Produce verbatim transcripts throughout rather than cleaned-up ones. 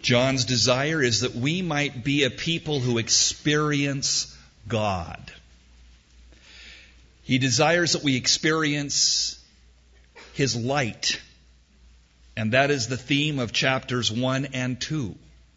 John's desire is that we might be a people who experience God. He desires that we experience His light. And that is the theme of chapters one and two.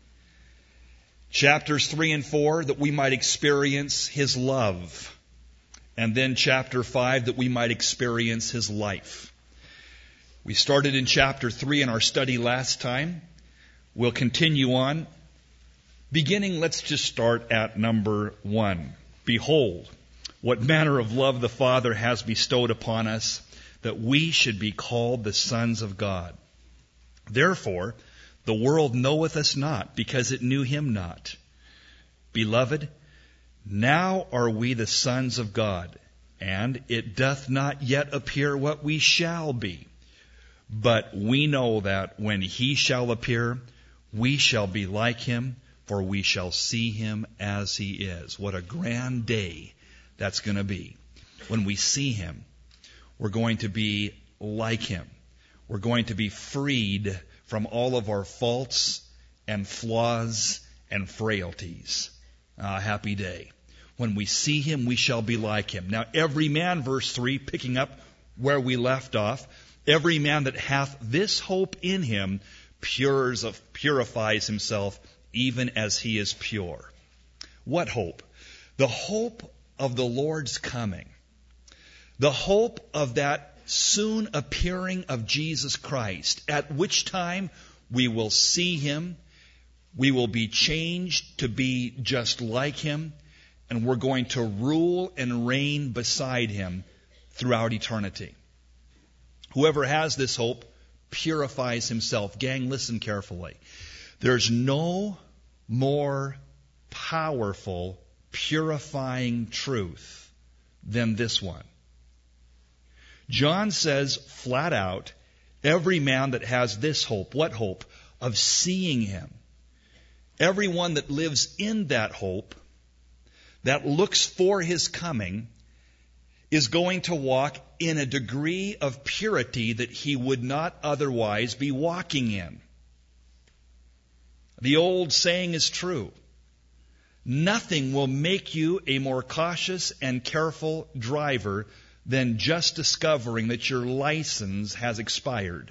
Chapters three and four, that we might experience His love. And then chapter five, that we might experience His life. We started in chapter three in our study last time. We'll continue on. Beginning, let's just start at number one. Behold, what manner of love the Father has bestowed upon us, that we should be called the sons of God. Therefore, the world knoweth us not, because it knew Him not. Beloved, now are we the sons of God, and it doth not yet appear what we shall be. But we know that when He shall appear, we shall be like Him, for we shall see Him as He is. What a grand day that's going to be. When we see Him, we're going to be like Him. We're going to be freed from all of our faults and flaws and frailties. Ah, happy day. When we see Him, we shall be like Him. Now, every man, verse three, picking up where we left off, every man that hath this hope in Him pures of, purifies himself even as He is pure. What hope? The hope of the Lord's coming. The hope of that soon appearing of Jesus Christ, at which time we will see Him, we will be changed to be just like Him, and we're going to rule and reign beside Him throughout eternity. Whoever has this hope purifies himself. Gang, listen carefully. There's no more powerful, purifying truth than this one. John says flat out, every man that has this hope, what hope? Of seeing Him. Everyone that lives in that hope, that looks for His coming, is going to walk in a degree of purity that he would not otherwise be walking in. The old saying is true. Nothing will make you a more cautious and careful driver than just discovering that your license has expired.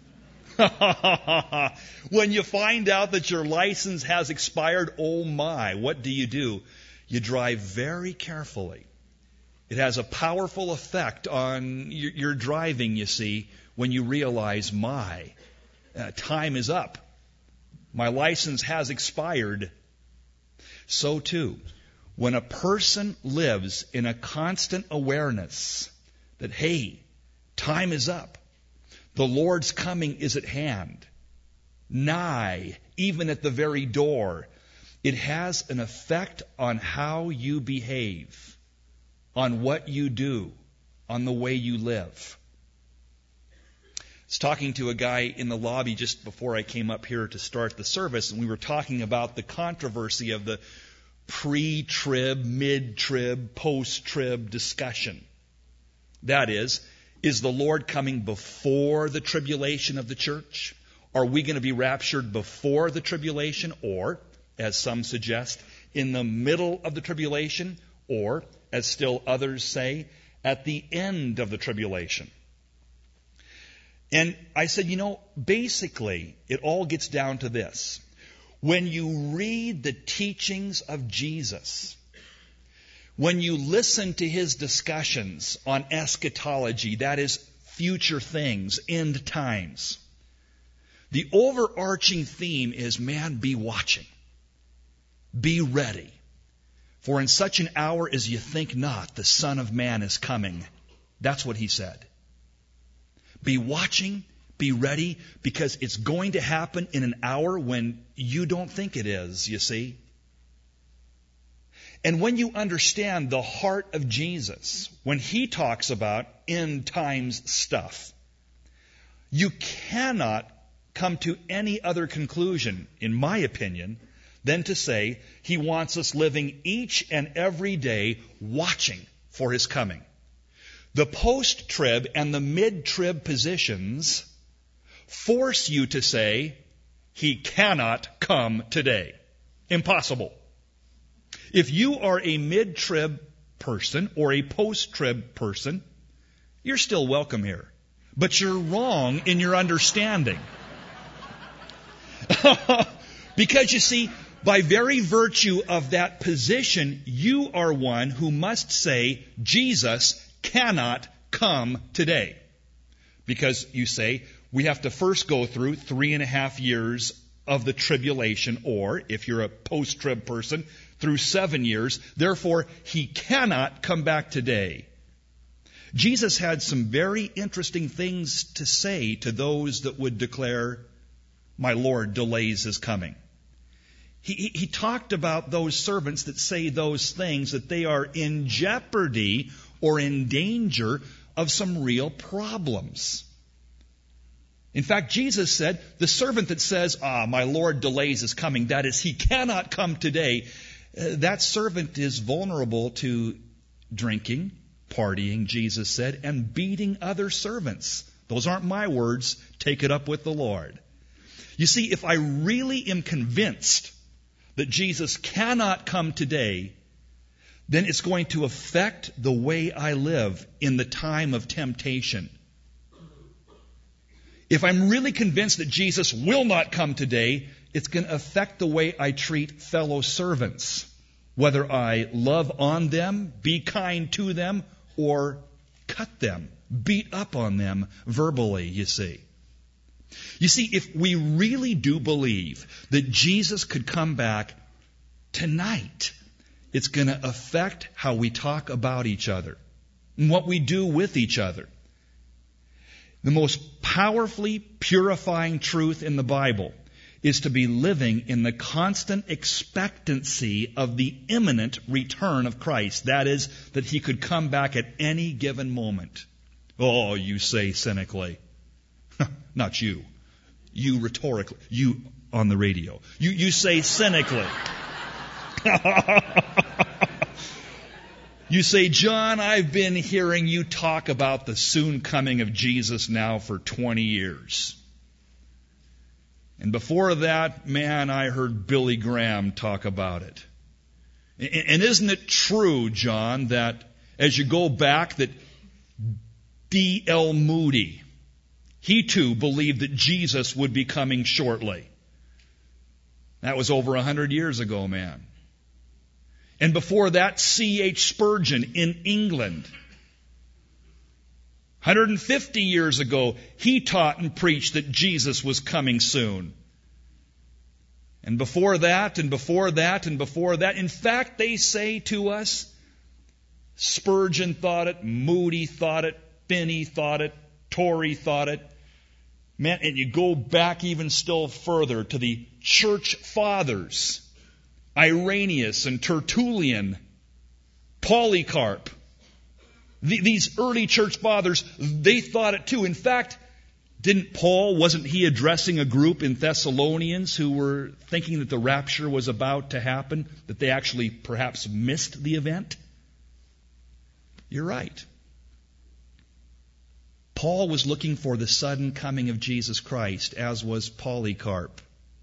When you find out that your license has expired, oh my, what do you do? You drive very carefully. It has a powerful effect on your, your driving, you see, when you realize, my, uh, time is up. My license has expired. So too, when a person lives in a constant awareness that, hey, time is up, the Lord's coming is at hand, nigh, even at the very door, it has an effect on how you behave, on what you do, on the way you live. I was talking to a guy in the lobby just before I came up here to start the service, and we were talking about the controversy of the pre-trib, mid-trib, post-trib discussion. That is, is the Lord coming before the tribulation of the church? Are we going to be raptured before the tribulation? Or, as some suggest, in the middle of the tribulation? Or, as still others say, at the end of the tribulation? And I said, you know, basically, it all gets down to this. When you read the teachings of Jesus, when you listen to His discussions on eschatology, that is, future things, end times, the overarching theme is, man, be watching. Be ready. For in such an hour as you think not, the Son of Man is coming. That's what He said. Be watching, be ready, because it's going to happen in an hour when you don't think it is, you see. And when you understand the heart of Jesus, when He talks about end times stuff, you cannot come to any other conclusion, in my opinion, than to say He wants us living each and every day watching for His coming. The post-trib and the mid-trib positions force you to say, He cannot come. come today. Impossible. If you are a mid-trib person or a post-trib person, you're still welcome here. But you're wrong in your understanding. Because you see, by very virtue of that position, you are one who must say, Jesus cannot come today. Because you say, we have to first go through three and a half years of the tribulation, or, if you're a post-trib person, through seven years. Therefore, he cannot come back today. Jesus had some very interesting things to say to those that would declare, my Lord delays his coming. He, he, he talked about those servants that say those things, that they are in jeopardy or in danger of some real problems. In fact, Jesus said, the servant that says, ah, my Lord delays his coming, that is, he cannot come today, uh, that servant is vulnerable to drinking, partying, Jesus said, and beating other servants. Those aren't my words. Take it up with the Lord. You see, if I really am convinced that Jesus cannot come today, then it's going to affect the way I live in the time of temptation. If I'm really convinced that Jesus will not come today, it's going to affect the way I treat fellow servants, whether I love on them, be kind to them, or cut them, beat up on them verbally, you see. You see, if we really do believe that Jesus could come back tonight, it's going to affect how we talk about each other and what we do with each other. The most powerfully purifying truth in the Bible is to be living in the constant expectancy of the imminent return of Christ. That is, that he could come back at any given moment. Oh, you say cynically. Not you. You rhetorically. You on the radio. You, you say cynically. You say, John, I've been hearing you talk about the soon coming of Jesus now for twenty years. And before that, man, I heard Billy Graham talk about it. And isn't it true, John, that as you go back, that D L Moody, he too believed that Jesus would be coming shortly. That was over a hundred years ago, man. And before that, C H Spurgeon in England. one hundred fifty years ago, he taught and preached that Jesus was coming soon. And before that, and before that, and before that, in fact, they say to us, Spurgeon thought it, Moody thought it, Finney thought it, Torrey thought it. Man, and you go back even still further to the church fathers, Irenaeus and Tertullian, Polycarp. These early church fathers, they thought it too. In fact, didn't Paul, wasn't he addressing a group in Thessalonians who were thinking that the rapture was about to happen, that they actually perhaps missed the event? You're right. Paul was looking for the sudden coming of Jesus Christ, as was Polycarp,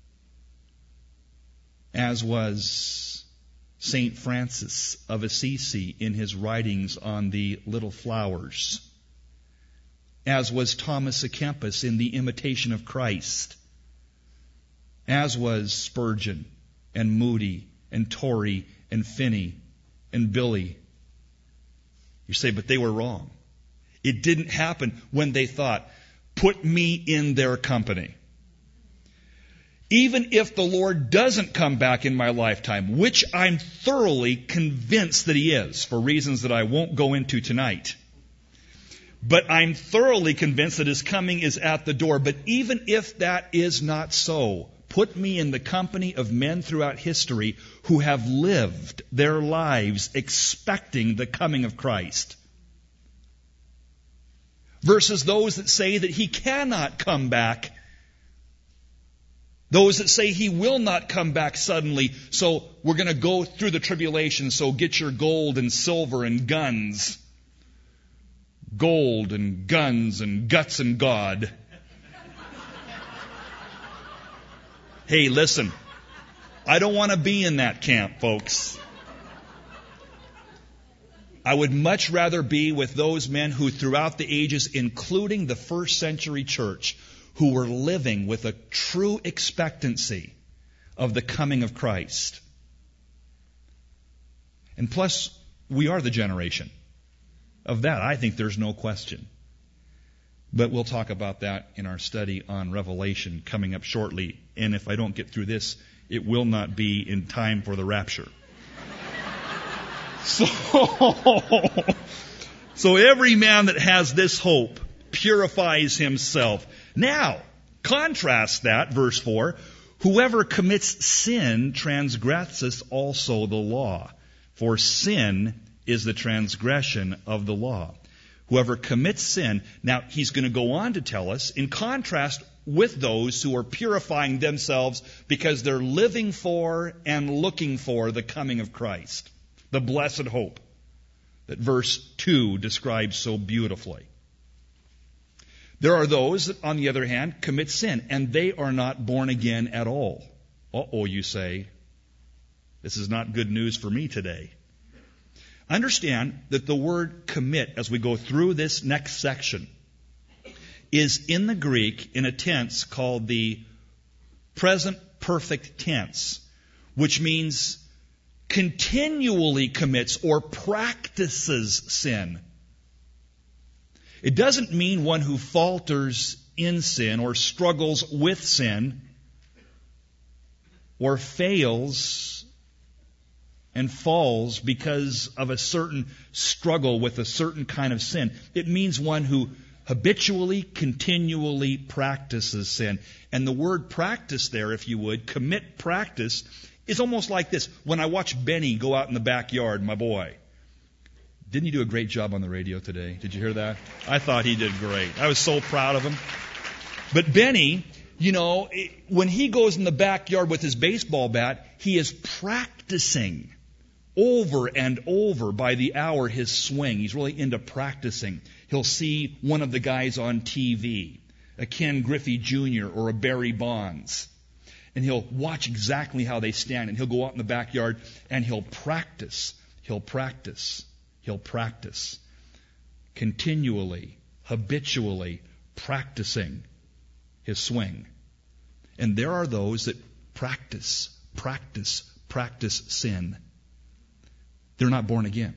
as was Saint Francis of Assisi in his writings on the little flowers, as was Thomas à Kempis in the Imitation of Christ, as was Spurgeon and Moody and Torrey and Finney and Billy. You say, but they were wrong. It didn't happen when they thought, put me in their company. Even if the Lord doesn't come back in my lifetime, which I'm thoroughly convinced that he is, for reasons that I won't go into tonight. But I'm thoroughly convinced that his coming is at the door. But even if that is not so, put me in the company of men throughout history who have lived their lives expecting the coming of Christ, versus those that say that he cannot come back. Those that say he will not come back suddenly, so we're going to go through the tribulation, so get your gold and silver and guns. Gold and guns and guts and God. Hey, listen, I don't want to be in that camp, folks. I would much rather be with those men who throughout the ages, including the first century church, who were living with a true expectancy of the coming of Christ. And plus, we are the generation. Of that, I think there's no question. But we'll talk about that in our study on Revelation coming up shortly. And if I don't get through this, it will not be in time for the rapture. So, so every man that has this hope purifies himself. Now, contrast that, verse four. Whoever commits sin transgresses also the law, for sin is the transgression of the law. Whoever commits sin, now he's going to go on to tell us, in contrast with those who are purifying themselves because they're living for and looking for the coming of Christ, the blessed hope that verse two describes so beautifully. There are those that, on the other hand, commit sin, and they are not born again at all. Uh-oh, you say. This is not good news for me today. Understand that the word commit, as we go through this next section, is in the Greek in a tense called the present perfect tense, which means continually commits or practices sin. It doesn't mean one who falters in sin or struggles with sin or fails and falls because of a certain struggle with a certain kind of sin. It means one who habitually, continually practices sin. And the word practice there, if you would, commit practice, is almost like this. When I watch Benny go out in the backyard, my boy, didn't he do a great job on the radio today? Did you hear that? I thought he did great. I was so proud of him. But Benny, you know, when he goes in the backyard with his baseball bat, he is practicing over and over by the hour his swing. He's really into practicing. He'll see one of the guys on T V, a Ken Griffey Junior or a Barry Bonds, and he'll watch exactly how they stand, and he'll go out in the backyard and he'll practice. He'll practice. He'll practice. Continually, habitually practicing his swing. And there are those that practice, practice, practice sin. They're not born again.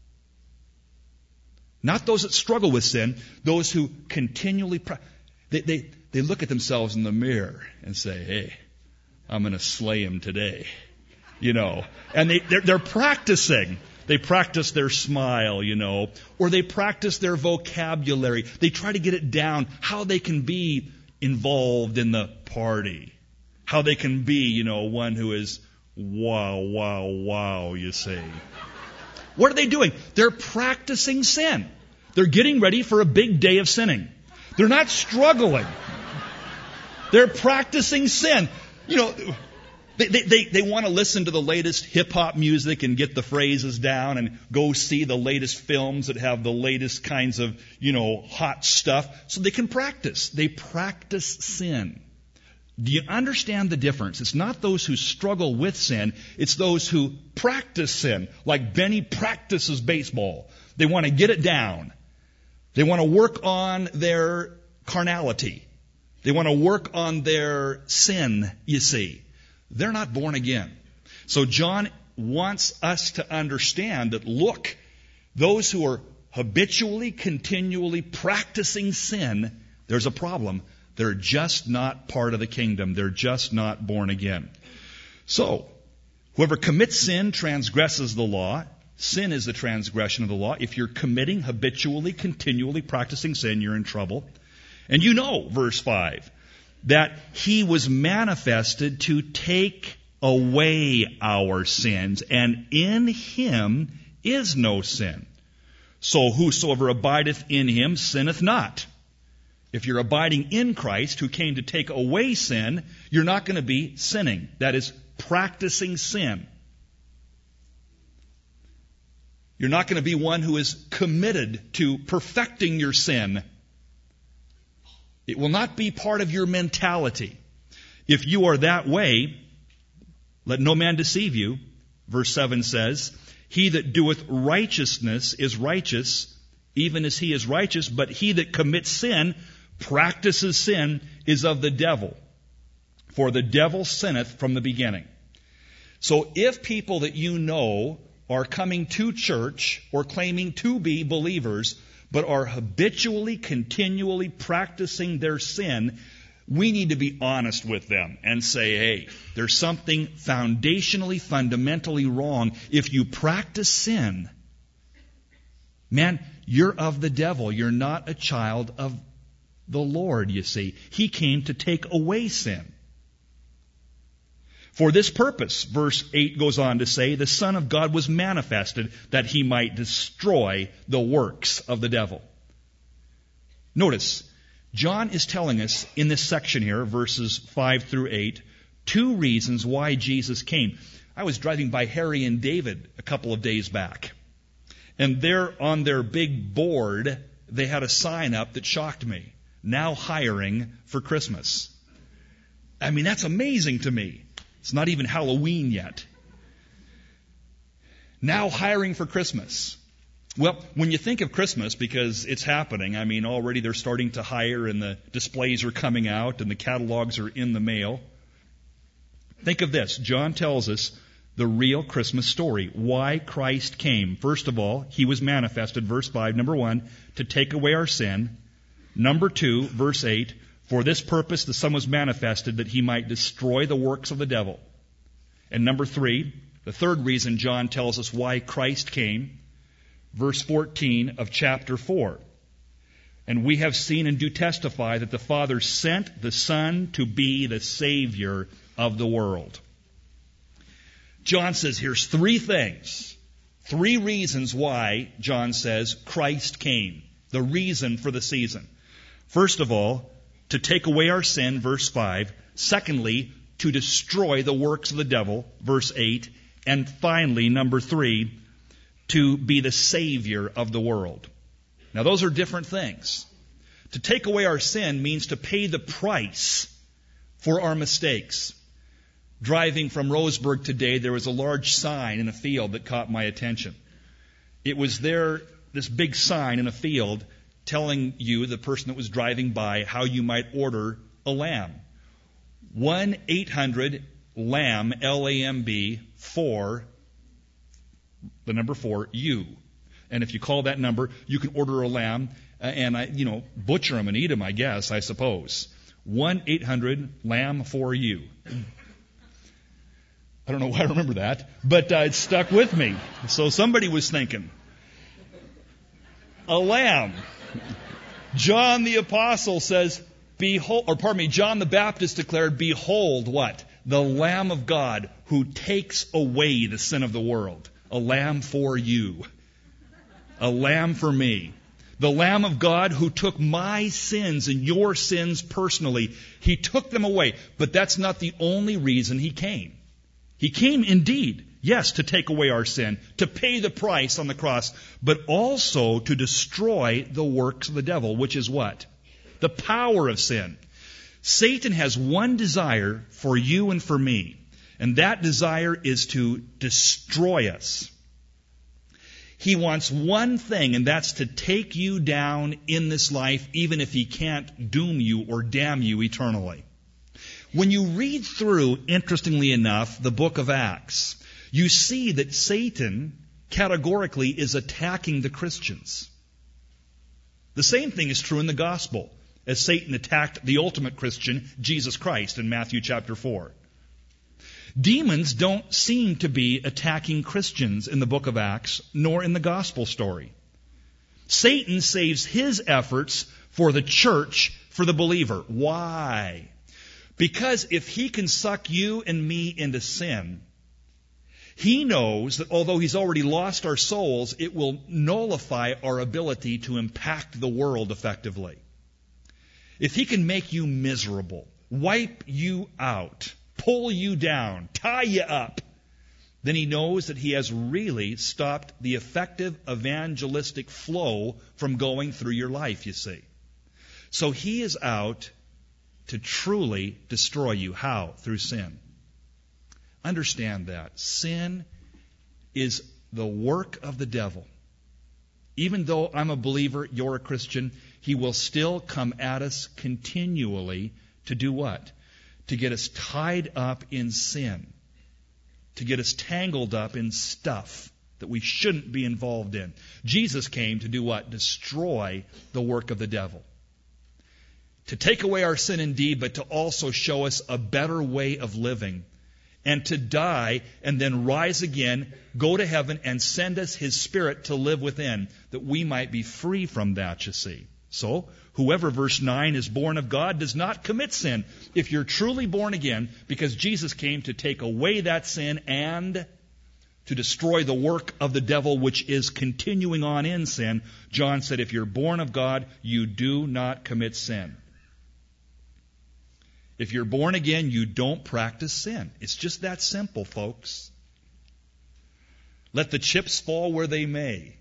Not those that struggle with sin, those who continually practice. They, they, they look at themselves in the mirror and say, hey, I'm going to slay him today. You know, and they, they're, they're practicing. They practice their smile, you know, or they practice their vocabulary. They try to get it down, how they can be involved in the party, how they can be, you know, one who is wow, wow, wow, you say. What are they doing? They're practicing sin. They're getting ready for a big day of sinning. They're not struggling. They're practicing sin. You know, They, they, they, they want to listen to the latest hip-hop music and get the phrases down and go see the latest films that have the latest kinds of, you know, hot stuff so they can practice. They practice sin. Do you understand the difference? It's not those who struggle with sin. It's those who practice sin, like Benny practices baseball. They want to get it down. They want to work on their carnality. They want to work on their sin, you see. They're not born again. So John wants us to understand that, look, those who are habitually, continually practicing sin, there's a problem. They're just not part of the kingdom. They're just not born again. So, whoever commits sin transgresses the law. Sin is the transgression of the law. If you're committing, habitually, continually practicing sin, you're in trouble. And you know, verse five, that he was manifested to take away our sins, and in him is no sin. So whosoever abideth in him sinneth not. If you're abiding in Christ, who came to take away sin, you're not going to be sinning. That is, practicing sin. You're not going to be one who is committed to perfecting your sin. It will not be part of your mentality. If you are that way, Let no man deceive you. Verse seven says, he that doeth righteousness is righteous, even as he is righteous, but he that commits sin, practices sin, is of the devil. For the devil sinneth from the beginning. So if people that you know are coming to church or claiming to be believers, but are habitually, continually practicing their sin, we need to be honest with them and say, hey, there's something foundationally, fundamentally wrong. If you practice sin, man, you're of the devil. You're not a child of the Lord, you see. He came to take away sin. For this purpose, verse eight goes on to say, the Son of God was manifested that he might destroy the works of the devil. Notice, John is telling us in this section here, verses five through eight, two reasons why Jesus came. I was driving by Harry and David a couple of days back, and there on their big board, they had a sign up that shocked me. Now hiring for Christmas. I mean, that's amazing to me. It's not even Halloween yet. Now hiring for Christmas. Well, when you think of Christmas, because it's happening, I mean, already they're starting to hire and the displays are coming out and the catalogs are in the mail. Think of this. John tells us the real Christmas story, why Christ came. First of all, he was manifested, verse five, number one, to take away our sin. Number two, verse eight, for this purpose the Son was manifested that he might destroy the works of the devil. And number three, the third reason John tells us why Christ came, verse fourteen of chapter four. And we have seen and do testify that the Father sent the Son to be the Savior of the world. John says here's three things, three reasons why, John says, Christ came, the reason for the season. First of all, to take away our sin, verse five. Secondly, to destroy the works of the devil, verse eight. And finally, number three, to be the Savior of the world. Now, those are different things. To take away our sin means to pay the price for our mistakes. Driving from Roseburg today, there was a large sign in a field that caught my attention. It was there, this big sign in a field, telling you, the person that was driving by, how you might order a lamb. one eight hundred lamb, L A M B, four, the number four, you. And if you call that number, you can order a lamb uh, and, I, you know, butcher them and eat them, I guess, I suppose. one eight hundred lamb for you. I don't know why I remember that, but uh, it stuck with me. So somebody was thinking, a lamb. John the Apostle says, behold, or pardon me, John the Baptist declared, behold, what? The Lamb of God who takes away the sin of the world. A lamb for you. A lamb for me. The Lamb of God who took my sins and your sins personally. He took them away. But that's not the only reason he came. He came indeed, yes, to take away our sin, to pay the price on the cross, but also to destroy the works of the devil, which is what? The power of sin. Satan has one desire for you and for me, and that desire is to destroy us. He wants one thing, and that's to take you down in this life, even if he can't doom you or damn you eternally. When you read through, interestingly enough, the book of Acts, you see that Satan categorically is attacking the Christians. The same thing is true in the gospel, as Satan attacked the ultimate Christian, Jesus Christ, in Matthew chapter four. Demons don't seem to be attacking Christians in the book of Acts, nor in the gospel story. Satan saves his efforts for the church, for the believer. Why? Because if he can suck you and me into sin, he knows that although he's already lost our souls, it will nullify our ability to impact the world effectively. If he can make you miserable, wipe you out, pull you down, tie you up, then he knows that he has really stopped the effective evangelistic flow from going through your life, you see. So he is out to truly destroy you. How? Through sin. Understand that. Sin is the work of the devil. Even though I'm a believer, you're a Christian, he will still come at us continually to do what? To get us tied up in sin. To get us tangled up in stuff that we shouldn't be involved in. Jesus came to do what? Destroy the work of the devil. To take away our sin indeed, but to also show us a better way of living. And to die and then rise again, go to heaven and send us His Spirit to live within, that we might be free from that, you see. So, whoever, verse nine, is born of God does not commit sin. If you're truly born again, because Jesus came to take away that sin and to destroy the work of the devil, which is continuing on in sin, John said, if you're born of God, you do not commit sin. If you're born again, you don't practice sin. It's just that simple, folks. Let the chips fall where they may.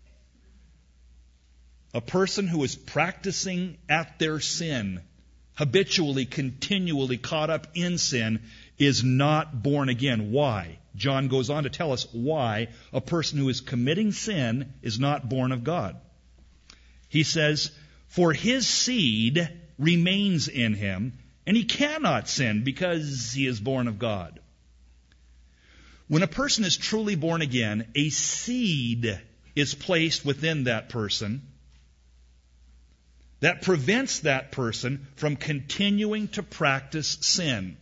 A person who is practicing at their sin, habitually, continually caught up in sin, is not born again. Why? John goes on to tell us why a person who is committing sin is not born of God. He says, for his seed remains in him, and he cannot sin because he is born of God. When a person is truly born again, a seed is placed within that person that prevents that person from continuing to practice sin.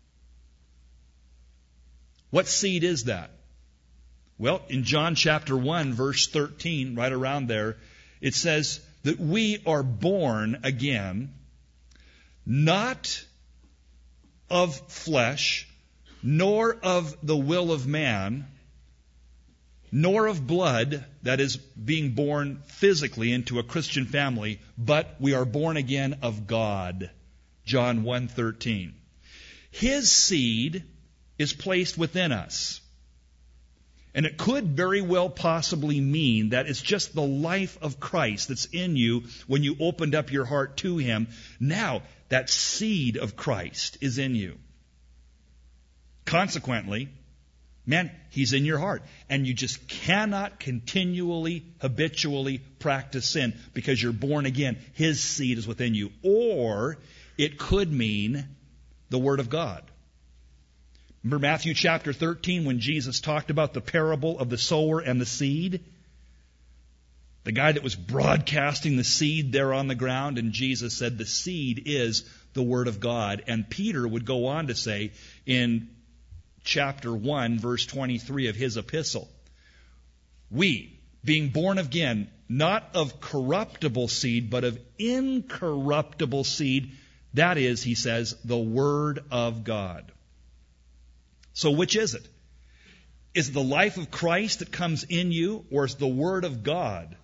What seed is that? Well, in John chapter one, verse thirteen, right around there, it says that we are born again, not of flesh, nor of the will of man, nor of blood, that is, being born physically into a Christian family, but we are born again of God. John one thirteen. His seed is placed within us. And it could very well possibly mean that it's just the life of Christ that's in you when you opened up your heart to Him. Now, that seed of Christ is in you. Consequently, man, He's in your heart. And you just cannot continually, habitually practice sin because you're born again. His seed is within you. Or it could mean the Word of God. Remember Matthew chapter thirteen when Jesus talked about the parable of the sower and the seed? The guy that was broadcasting the seed there on the ground, and Jesus said the seed is the Word of God. And Peter would go on to say in chapter one, verse twenty-three of his epistle, we, being born again, not of corruptible seed, but of incorruptible seed, that is, he says, the Word of God. So which is it? Is it the life of Christ that comes in you, or is it the Word of God?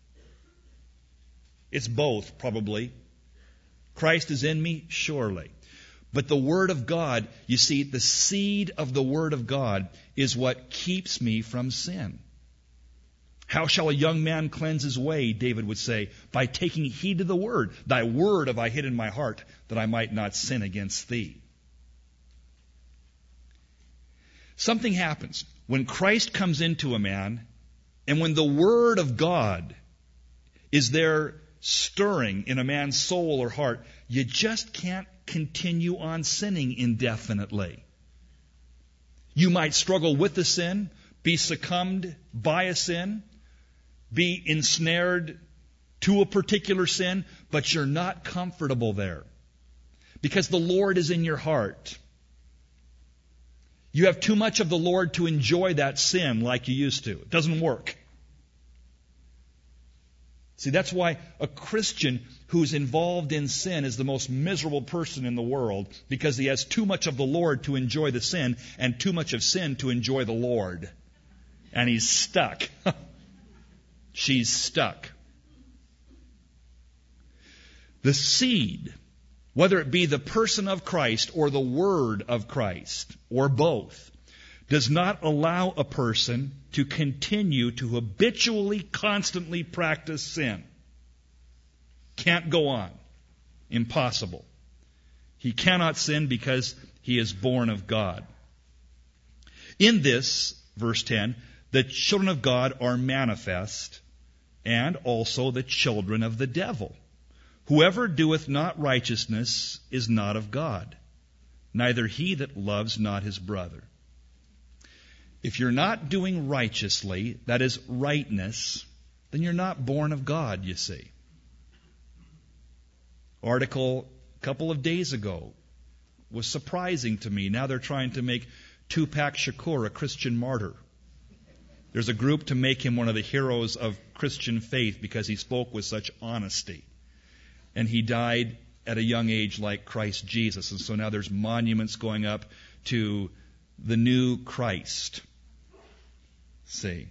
It's both, probably. Christ is in me, surely. But the Word of God, you see, the seed of the Word of God is what keeps me from sin. How shall a young man cleanse his way, David would say, by taking heed to the Word. Thy Word have I hid in my heart, that I might not sin against Thee. Something happens when Christ comes into a man, and when the Word of God is there stirring in a man's soul or heart, you just can't continue on sinning indefinitely. You might struggle with the sin, be succumbed by a sin, be ensnared to a particular sin, but you're not comfortable there because the Lord is in your heart. You have too much of the Lord to enjoy that sin like you used to. It doesn't work. See, that's why a Christian who's involved in sin is the most miserable person in the world, because he has too much of the Lord to enjoy the sin and too much of sin to enjoy the Lord. And he's stuck. She's stuck. The seed, whether it be the person of Christ or the Word of Christ, or both, does not allow a person to continue to habitually, constantly practice sin. Can't go on. Impossible. He cannot sin because he is born of God. In this, verse ten, the children of God are manifest, and also the children of the devil. Whoever doeth not righteousness is not of God, neither he that loves not his brother. If you're not doing righteously, that is rightness, then you're not born of God, you see. Article a couple of days ago was surprising to me. Now they're trying to make Tupac Shakur a Christian martyr. There's a group to make him one of the heroes of Christian faith because he spoke with such honesty. And he died at a young age like Christ Jesus. And so now there's monuments going up to the new Christ. See.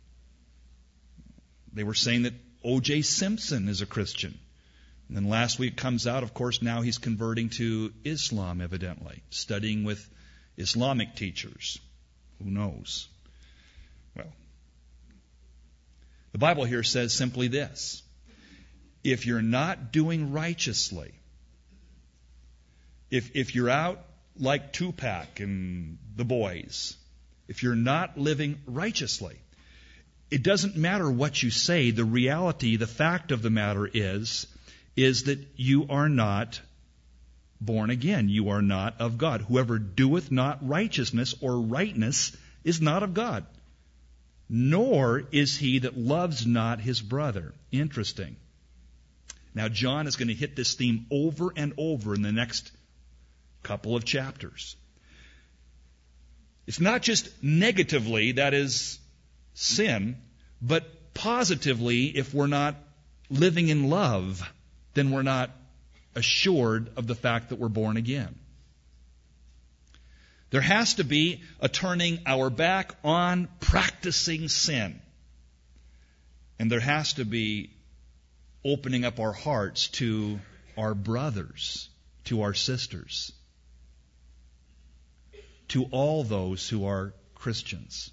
They were saying that O J Simpson is a Christian. And then last week it comes out, of course, now he's converting to Islam, evidently, studying with Islamic teachers. Who knows? Well, the Bible here says simply this. If you're not doing righteously, if if you're out like Tupac and the boys, if you're not living righteously, it doesn't matter what you say. The reality, the fact of the matter is, is that you are not born again. You are not of God. Whoever doeth not righteousness or rightness is not of God, nor is he that loves not his brother. Interesting. Now, John is going to hit this theme over and over in the next couple of chapters. It's not just negatively, that is sin, but positively, if we're not living in love, then we're not assured of the fact that we're born again. There has to be a turning our back on practicing sin. And there has to be opening up our hearts to our brothers, to our sisters, to all those who are Christians.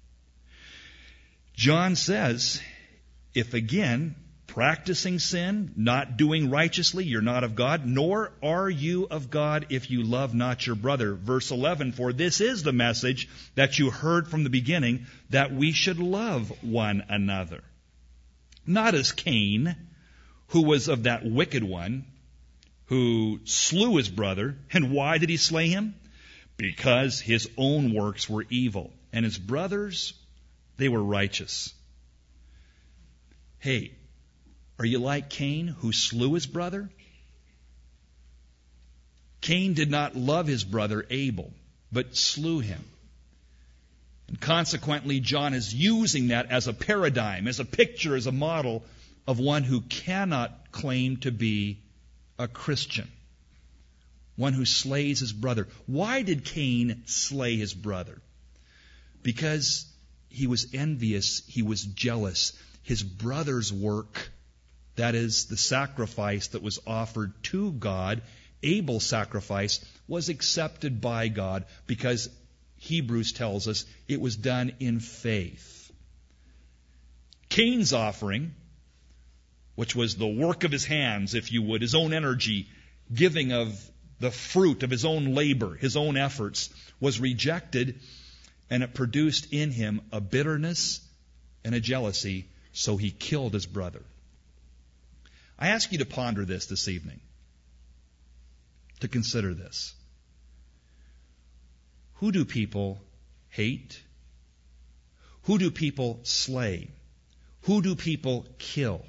John says, if again, practicing sin, not doing righteously, you're not of God, nor are you of God if you love not your brother. Verse eleven, for this is the message that you heard from the beginning, that we should love one another. Not as Cain, who was of that wicked one, who slew his brother. And why did he slay him? Because his own works were evil, and his brothers, they were righteous. Hey, are you like Cain, who slew his brother? Cain did not love his brother Abel, but slew him. And consequently, John is using that as a paradigm, as a picture, as a model of one who cannot claim to be a Christian. One who slays his brother. Why did Cain slay his brother? Because he was envious, he was jealous. His brother's work, that is, the sacrifice that was offered to God, Abel's sacrifice, was accepted by God because Hebrews tells us it was done in faith. Cain's offering, which was the work of his hands, if you would, his own energy, giving of the fruit of his own labor, his own efforts, was rejected, and it produced in him a bitterness and a jealousy, so he killed his brother. I ask you to ponder this this evening, to consider this. Who do people hate? Who do people slay? Who do people kill?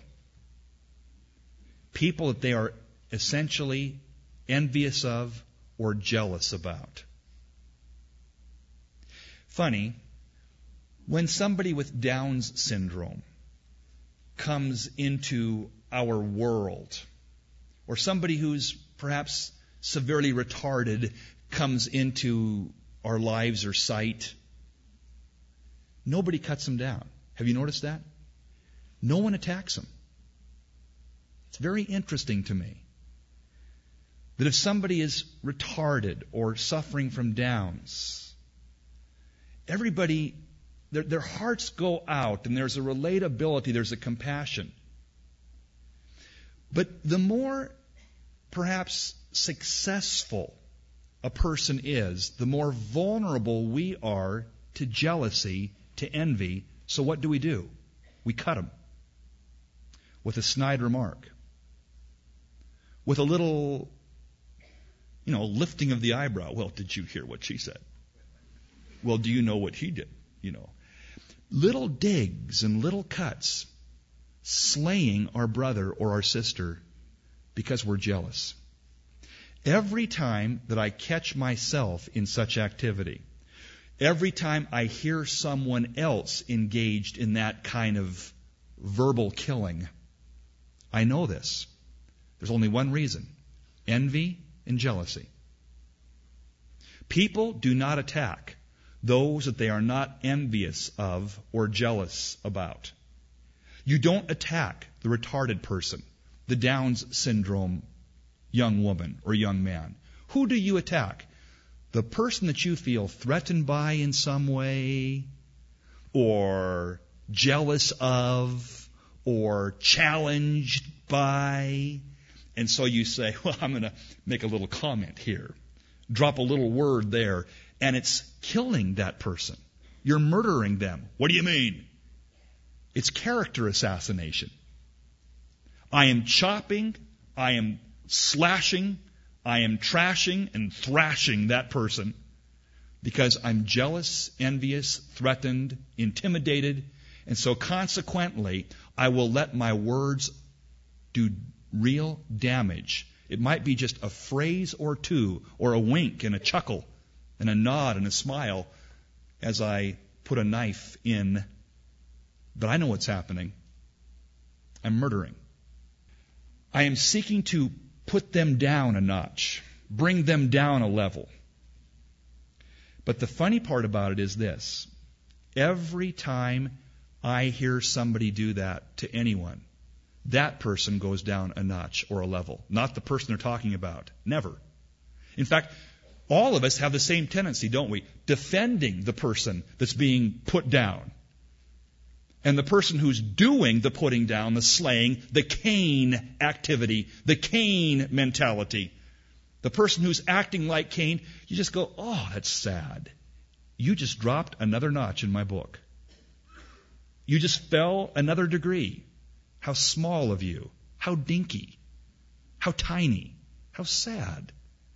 People that they are essentially envious of or jealous about. Funny, when somebody with Down's syndrome comes into our world, or somebody who's perhaps severely retarded comes into our lives or sight, nobody cuts them down. Have you noticed that? No one attacks them. It's very interesting to me that if somebody is retarded or suffering from Downs, everybody, their, their hearts go out, and there's a relatability, there's a compassion. But the more perhaps successful a person is, the more vulnerable we are to jealousy, to envy. So what do we do? We cut them with a snide remark, with a little, you know, lifting of the eyebrow. Well, did you hear what she said? Well, do you know what he did? You know, little digs and little cuts, slaying our brother or our sister because we're jealous. Every time that I catch myself in such activity, every time I hear someone else engaged in that kind of verbal killing, I know this. There's only one reason: envy and jealousy. People do not attack those that they are not envious of or jealous about. You don't attack the retarded person, the Down's syndrome young woman or young man. Who do you attack? The person that you feel threatened by in some way, or jealous of, or challenged by. And so you say, well, I'm going to make a little comment here, drop a little word there, and it's killing that person. You're murdering them. What do you mean? It's character assassination. I am chopping, I am slashing, I am trashing and thrashing that person because I'm jealous, envious, threatened, intimidated, and so consequently, I will let my words do real damage. It might be just a phrase or two, or a wink and a chuckle and a nod and a smile as I put a knife in, but I know what's happening. I'm murdering. I am seeking to put them down a notch, bring them down a level. But the funny part about it is this: every time I hear somebody do that to anyone, that person goes down a notch or a level, not the person they're talking about. Never. In fact, all of us have the same tendency, don't we? Defending the person that's being put down. And the person who's doing the putting down, the slaying, the Cain activity, the Cain mentality, the person who's acting like Cain, you just go, oh, that's sad. You just dropped another notch in my book. You just fell another degree. How small of you. How dinky. How tiny. How sad.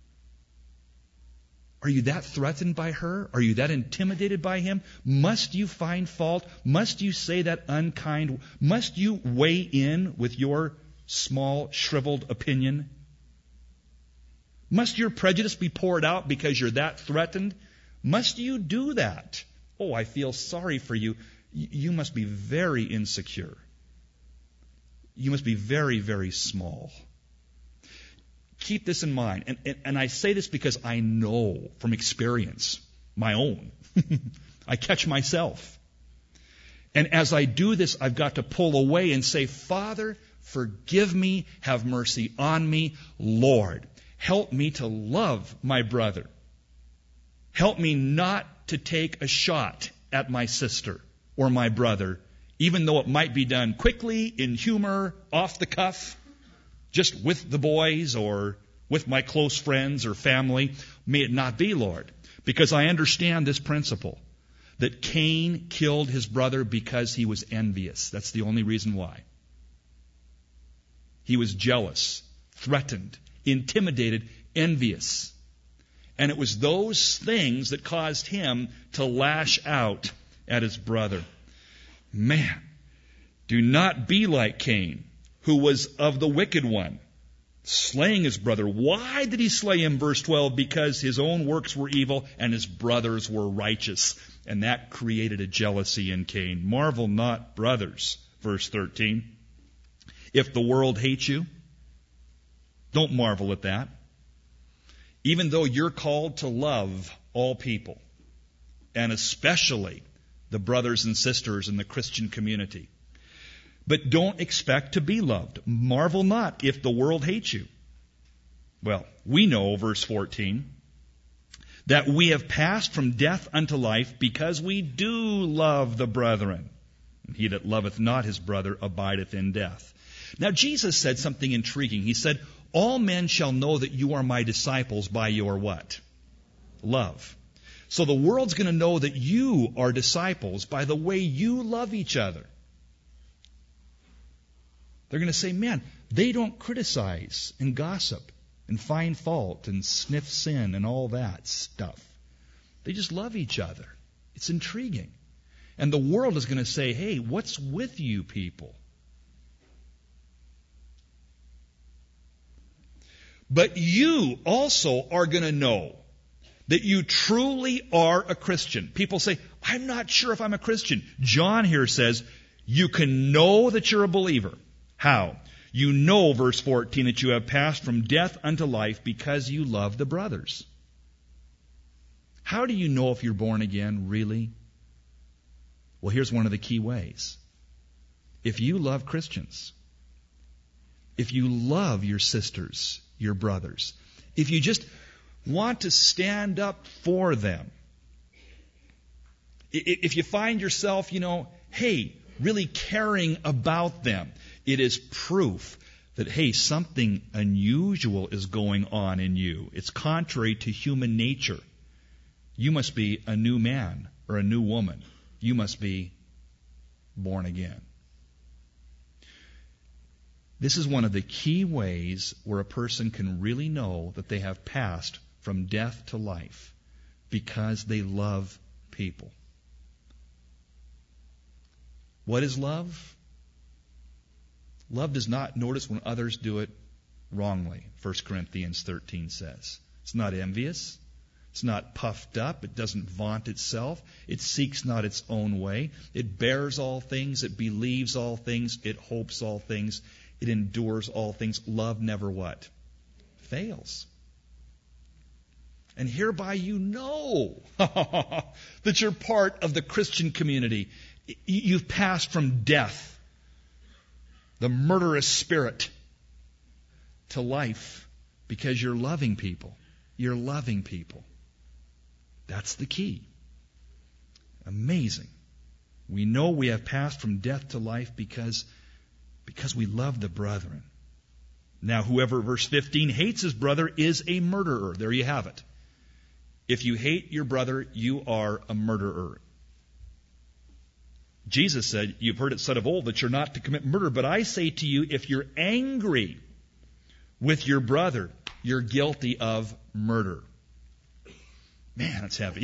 Are you that threatened by her? Are you that intimidated by him? Must you find fault? Must you say that unkind? Must you weigh in with your small, shriveled opinion? Must your prejudice be poured out because you're that threatened? Must you do that? Oh, I feel sorry for you. You must be very insecure. You must be very, very small. Keep this in mind. And, and, and I say this because I know from experience, my own. I catch myself. And as I do this, I've got to pull away and say, Father, forgive me, have mercy on me. Lord, help me to love my brother. Help me not to take a shot at my sister or my brother, even though it might be done quickly, in humor, off the cuff, just with the boys or with my close friends or family. May it not be, Lord, because I understand this principle, that Cain killed his brother because he was envious. That's the only reason why. He was jealous, threatened, intimidated, envious. And it was those things that caused him to lash out at his brother. Man, do not be like Cain, who was of the wicked one, slaying his brother. Why did he slay him? Verse twelve, because his own works were evil and his brothers were righteous. And that created a jealousy in Cain. Marvel not, brothers, verse thirteen, if the world hates you. Don't marvel at that. Even though you're called to love all people, and especially the brothers and sisters in the Christian community. But don't expect to be loved. Marvel not if the world hates you. Well, we know, verse fourteen, that we have passed from death unto life because we do love the brethren. And he that loveth not his brother abideth in death. Now, Jesus said something intriguing. He said, all men shall know that you are my disciples by your what? Love. So the world's going to know that you are disciples by the way you love each other. They're going to say, man, they don't criticize and gossip and find fault and sniff sin and all that stuff. They just love each other. It's intriguing. And the world is going to say, hey, what's with you people? But you also are going to know that you truly are a Christian. People say, I'm not sure if I'm a Christian. John here says, you can know that you're a believer. How? You know, verse fourteen, that you have passed from death unto life because you love the brothers. How do you know if you're born again, really? Well, here's one of the key ways. If you love Christians, if you love your sisters, your brothers, if you just want to stand up for them, if you find yourself, you know, hey, really caring about them, it is proof that, hey, something unusual is going on in you. It's contrary to human nature. You must be a new man or a new woman. You must be born again. This is one of the key ways where a person can really know that they have passed from death to life, because they love people. What is love? Love does not notice when others do it wrongly, First Corinthians thirteen says. It's not envious. It's not puffed up. It doesn't vaunt itself. It seeks not its own way. It bears all things. It believes all things. It hopes all things. It endures all things. Love never what? Fails. And hereby you know that you're part of the Christian community. You've passed from death, the murderous spirit, to life because you're loving people. You're loving people. That's the key. Amazing. We know we have passed from death to life because, because we love the brethren. Now, whoever, verse fifteen, hates his brother is a murderer. There you have it. If you hate your brother, you are a murderer. Jesus said, you've heard it said of old that you're not to commit murder, but I say to you, if you're angry with your brother, you're guilty of murder. Man, that's heavy.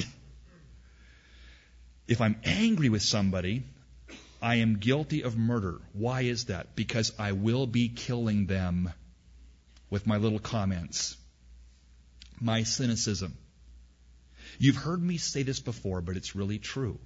If I'm angry with somebody, I am guilty of murder. Why is that? Because I will be killing them with my little comments, my cynicism. You've heard me say this before, but it's really true.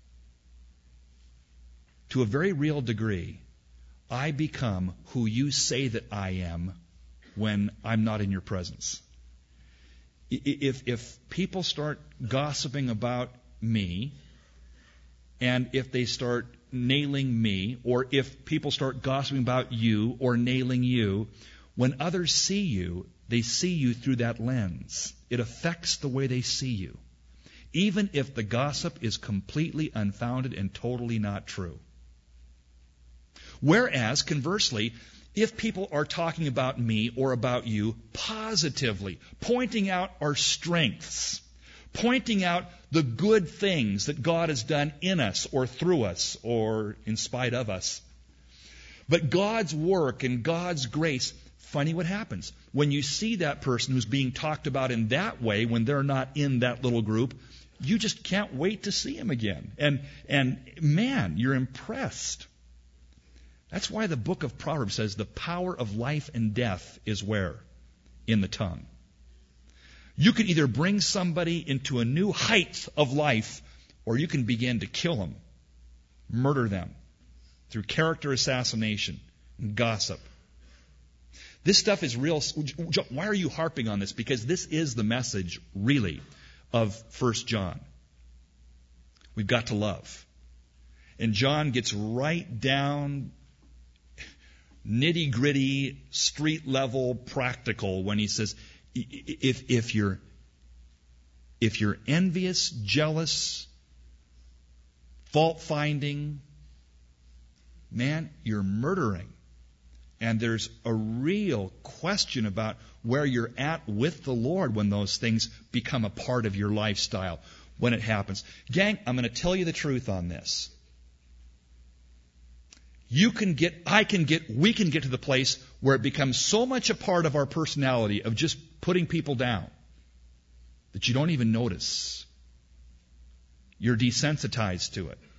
To a very real degree, I become who you say that I am when I'm not in your presence. If, if people start gossiping about me, and if they start nailing me, or if people start gossiping about you or nailing you, when others see you, they see you through that lens. It affects the way they see you, even if the gossip is completely unfounded and totally not true. Whereas, conversely, if people are talking about me or about you positively, pointing out our strengths, pointing out the good things that God has done in us or through us or in spite of us, but God's work and God's grace, funny what happens. When you see that person who's being talked about in that way, when they're not in that little group, you just can't wait to see him again. And, and man, you're impressed. That's why the book of Proverbs says the power of life and death is where? In the tongue. You can either bring somebody into a new height of life, or you can begin to kill them, murder them through character assassination and gossip. This stuff is real. Why are you harping on this? Because this is the message, really, of First John. We've got to love. And John gets right down nitty-gritty, street-level, practical when he says, if, if you're if you're envious, jealous, fault-finding, man, you're murdering. And there's a real question about where you're at with the Lord when those things become a part of your lifestyle, when it happens. Gang, I'm going to tell you the truth on this. You can get, I can get, we can get to the place where it becomes so much a part of our personality of just putting people down that you don't even notice. You're desensitized to it.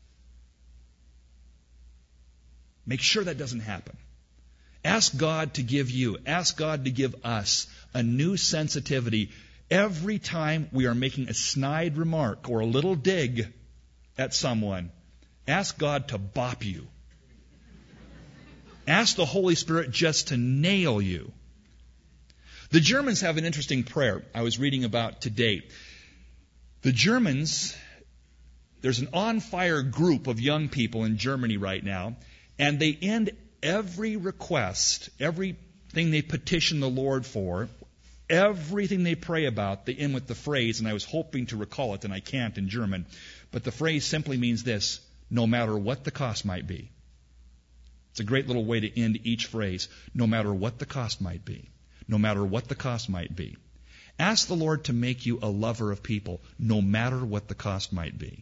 Make sure that doesn't happen. Ask God to give you, ask God to give us a new sensitivity every time we are making a snide remark or a little dig at someone. Ask God to bop you. Ask the Holy Spirit just to nail you. The Germans have an interesting prayer I was reading about today. The Germans, there's an on-fire group of young people in Germany right now, and they end every request, everything they petition the Lord for, everything they pray about, they end with the phrase, and I was hoping to recall it, and I can't in German, but the phrase simply means this: no matter what the cost might be. It's a great little way to end each phrase. No matter what the cost might be. No matter what the cost might be. Ask the Lord to make you a lover of people, no matter what the cost might be.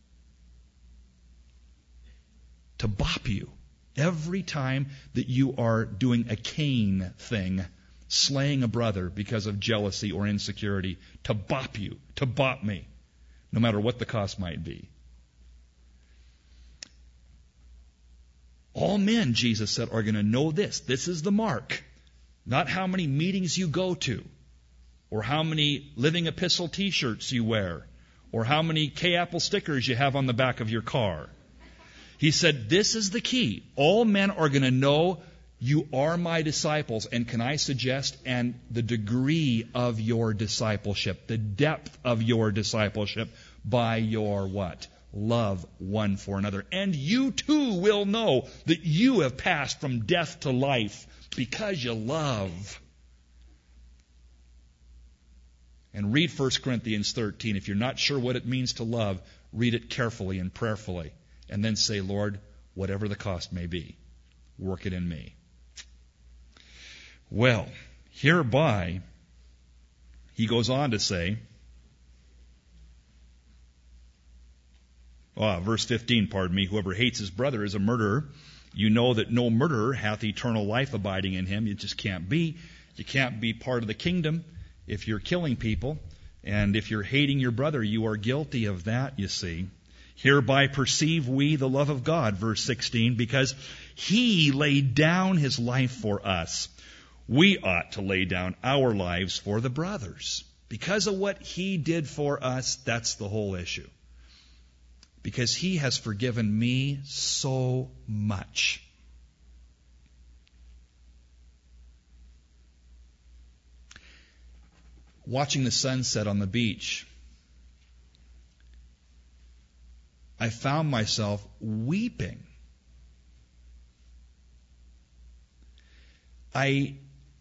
To bop you every time that you are doing a Cain thing, slaying a brother because of jealousy or insecurity. To bop you, to bop me, no matter what the cost might be. All men, Jesus said, are going to know this. This is the mark. Not how many meetings you go to, or how many Living Epistle t-shirts you wear, or how many K-Apple stickers you have on the back of your car. He said, this is the key. All men are going to know you are my disciples. And can I suggest, and the degree of your discipleship, the depth of your discipleship, by your what? Love one for another. And you too will know that you have passed from death to life because you love. And read First Corinthians thirteen. If you're not sure what it means to love, read it carefully and prayerfully. And then say, Lord, whatever the cost may be, work it in me. Well, hereby, he goes on to say, Ah, verse fifteen, pardon me, whoever hates his brother is a murderer. You know that no murderer hath eternal life abiding in him. It just can't be. You can't be part of the kingdom if you're killing people. And if you're hating your brother, you are guilty of that, you see. Hereby perceive we the love of God, verse sixteen, because he laid down his life for us. We ought to lay down our lives for the brothers. Because of what he did for us, that's the whole issue. Because he has forgiven me so much. Watching the sunset on the beach, I found myself weeping. I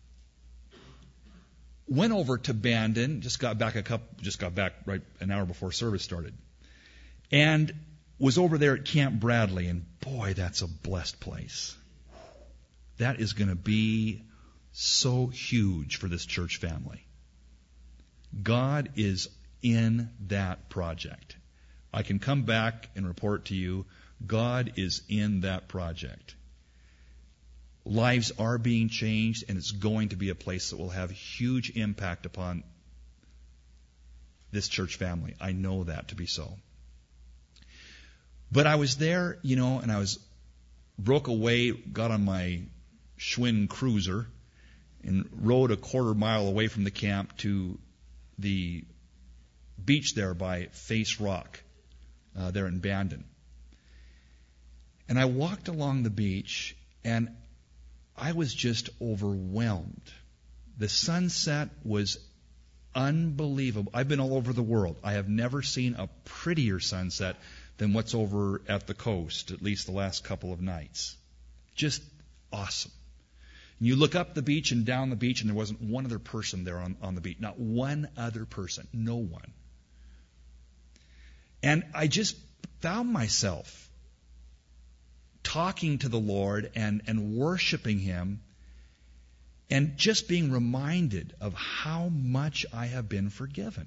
went over to Bandon, just got back a couple, just got back right an hour before service started. And was over there at Camp Bradley, and boy, that's a blessed place. That is going to be so huge for this church family. God is in that project. I can come back and report to you, God is in that project. Lives are being changed, and it's going to be a place that will have huge impact upon this church family. I know that to be so. But I was there, you know, and I was broke away, got on my Schwinn cruiser, and rode a quarter mile away from the camp to the beach there by Face Rock, uh, there in Bandon. And I walked along the beach, and I was just overwhelmed. The sunset was unbelievable. I've been all over the world. I have never seen a prettier sunset than what's over at the coast, at least the last couple of nights. Just awesome. And you look up the beach and down the beach, and there wasn't one other person there on, on the beach. Not one other person. No one. And I just found myself talking to the Lord and, and worshiping Him and just being reminded of how much I have been forgiven.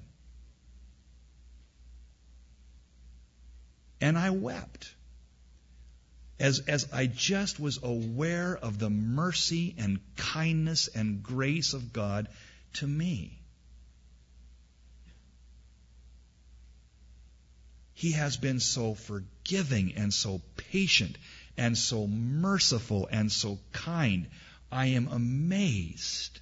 And I wept as, as I just was aware of the mercy and kindness and grace of God to me. He has been so forgiving and so patient and so merciful and so kind. I am amazed.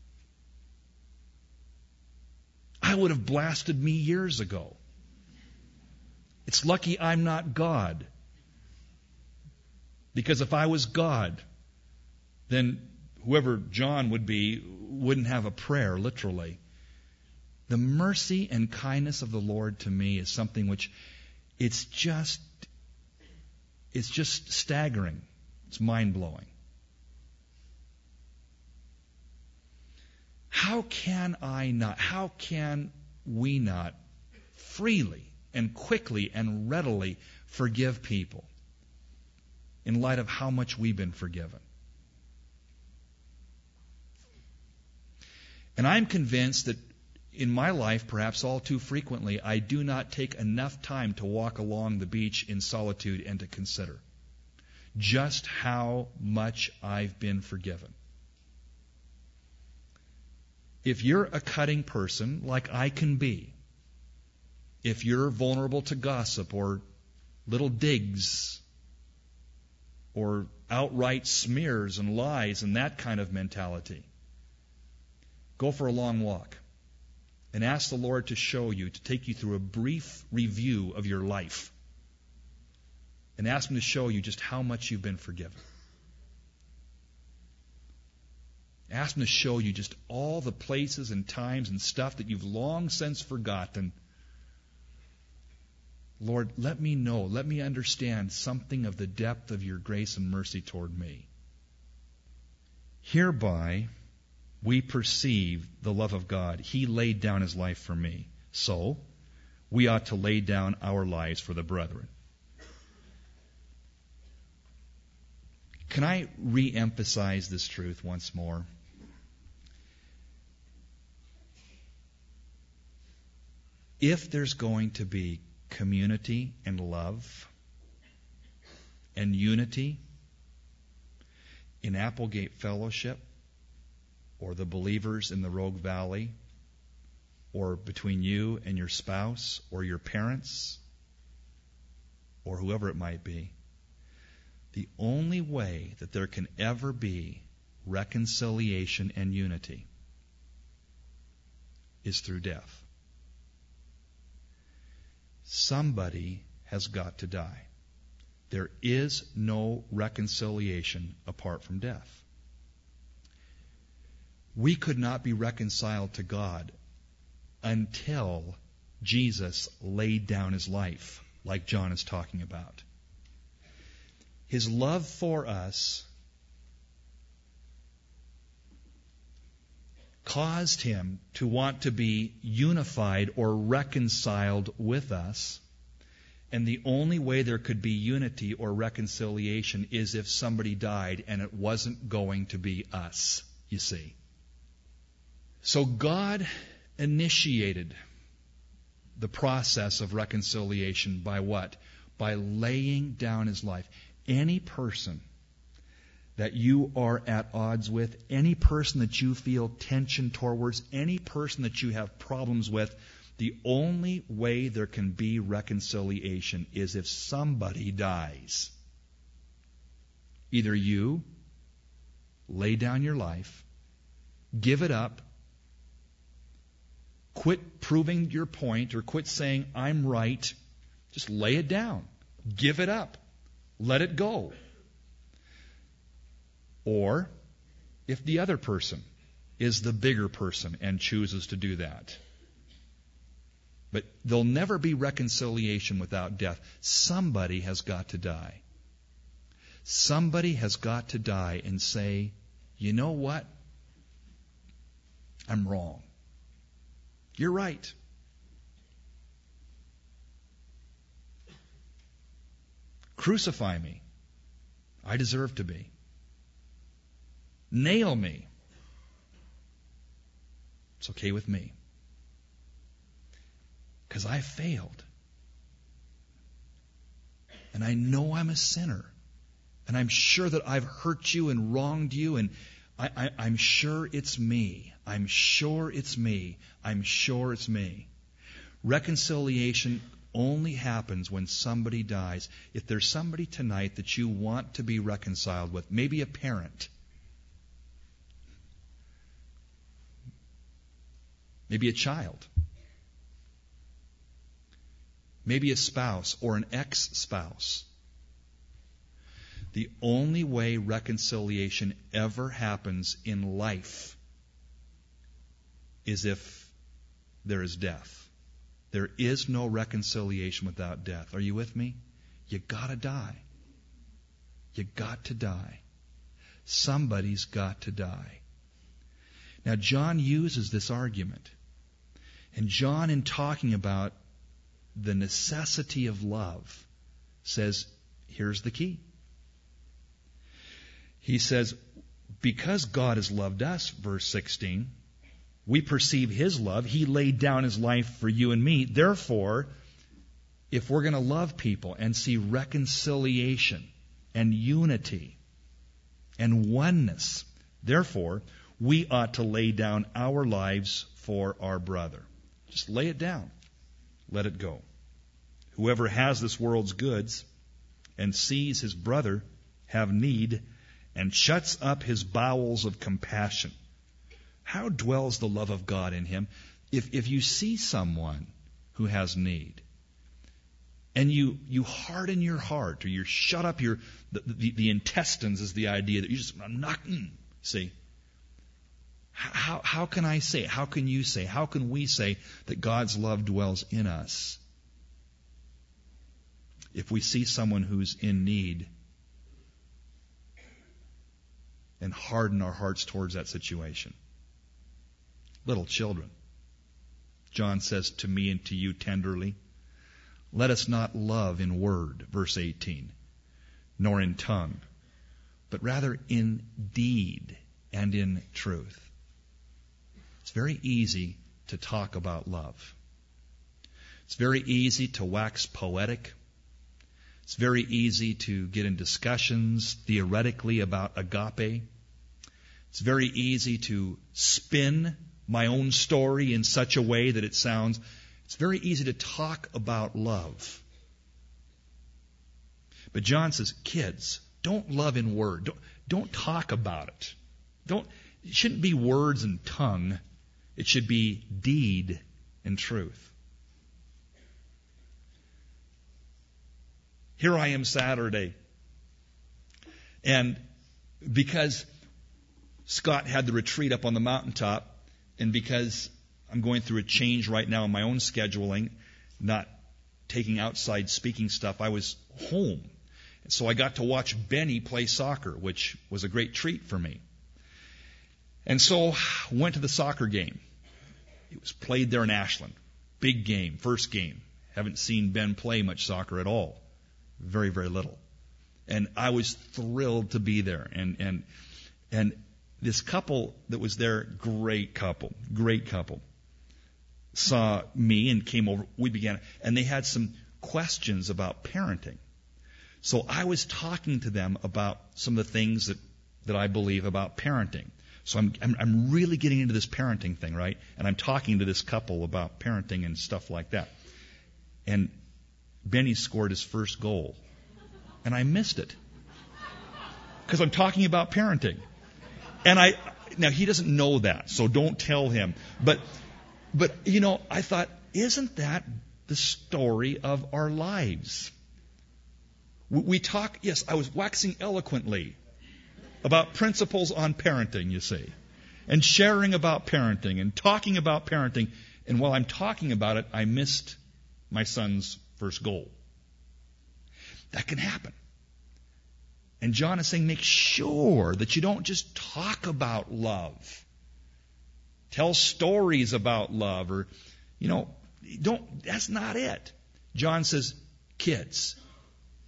I would have blasted me years ago. It's lucky I'm not God. Because if I was God, then whoever John would be wouldn't have a prayer, literally. The mercy and kindness of the Lord to me is something which it's just it's just staggering. It's mind-blowing. How can I not, how can we not freely and quickly and readily forgive people in light of how much we've been forgiven? And I'm convinced that in my life, perhaps all too frequently, I do not take enough time to walk along the beach in solitude and to consider just how much I've been forgiven. If you're a cutting person, like I can be, if you're vulnerable to gossip or little digs or outright smears and lies and that kind of mentality, go for a long walk and ask the Lord to show you, to take you through a brief review of your life, and ask Him to show you just how much you've been forgiven. Ask Him to show you just all the places and times and stuff that you've long since forgotten. Lord, let me know, let me understand something of the depth of your grace and mercy toward me. Hereby we perceive the love of God. He laid down His life for me. So, we ought to lay down our lives for the brethren. Can I re-emphasize this truth once more? If there's going to be community and love and unity in Applegate Fellowship, or the believers in the Rogue Valley, or between you and your spouse, or your parents, or whoever it might be, the only way that there can ever be reconciliation and unity is through death. Somebody has got to die. There is no reconciliation apart from death. We could not be reconciled to God until Jesus laid down His life, like John is talking about. His love for us caused Him to want to be unified or reconciled with us. And the only way there could be unity or reconciliation is if somebody died, and it wasn't going to be us, you see. So God initiated the process of reconciliation by what? By laying down His life. Any person that you are at odds with, any person that you feel tension towards, any person that you have problems with, the only way there can be reconciliation is if somebody dies. Either you lay down your life, give it up, quit proving your point, or quit saying, I'm right. Just lay it down. Give it up. Let it go. Or, if the other person is the bigger person and chooses to do that. But there'll never be reconciliation without death. Somebody has got to die. Somebody has got to die and say, you know what? I'm wrong. You're right. Crucify me. I deserve to be. Nail me. It's okay with me. Because I failed. And I know I'm a sinner. And I'm sure that I've hurt you and wronged you. And I, I, I'm sure it's me. I'm sure it's me. I'm sure it's me. Reconciliation only happens when somebody dies. If there's somebody tonight that you want to be reconciled with, maybe a parent, maybe a child, maybe a spouse or an ex-spouse, the only way reconciliation ever happens in life is if there is death. There is no reconciliation without death. Are you with me? You gotta die. You got to die. Somebody's got to die. Now, John uses this argument. And John, in talking about the necessity of love, says, here's the key. He says, because God has loved us, verse sixteen, we perceive His love. He laid down His life for you and me. Therefore, if we're going to love people and see reconciliation and unity and oneness, therefore, we ought to lay down our lives for our brother. Just lay it down. Let it go. Whoever has this world's goods and sees his brother have need and shuts up his bowels of compassion, how dwells the love of God in him? If if you see someone who has need, and you you harden your heart, or you shut up your the, the, the intestines is the idea that you just I'm not mm, see. How how can I say? How can you say? How can we say that God's love dwells in us? If we see someone who's in need and harden our hearts towards that situation. Little children, John says to me and to you tenderly, let us not love in word, verse eighteen, nor in tongue, but rather in deed and in truth. It's very easy to talk about love. It's very easy to wax poetic. It's very easy to get in discussions theoretically about agape. It's very easy to spin my own story in such a way that it sounds, it's very easy to talk about love. But John says, kids, don't love in word. Don't, don't talk about it. Don't, it shouldn't be words and tongue. It should be deed and truth. Here I am Saturday. And because Scott had the retreat up on the mountaintop, and because I'm going through a change right now in my own scheduling, not taking outside speaking stuff, I was home. And so I got to watch Benny play soccer, which was a great treat for me. And so went to the soccer game. It was played there in Ashland. Big game, first game. Haven't seen Ben play much soccer at all. Very, very little. And I was thrilled to be there. And and and this couple that was there, great couple, great couple, saw me and came over. We began, and they had some questions about parenting. So I was talking to them about some of the things that, that I believe about parenting. So I'm, I'm I'm really getting into this parenting thing, right? And I'm talking to this couple about parenting and stuff like that. And Benny scored his first goal, and I missed it because I'm talking about parenting. And I now he doesn't know that, so don't tell him. But but you know, I thought, isn't that the story of our lives? We, we talk. Yes, I was waxing eloquently about principles on parenting, you see, and sharing about parenting and talking about parenting. And while I'm talking about it, I missed my son's first goal. That can happen. And John is saying, make sure that you don't just talk about love. Tell stories about love, or, you know, don't, that's not it. John says, kids,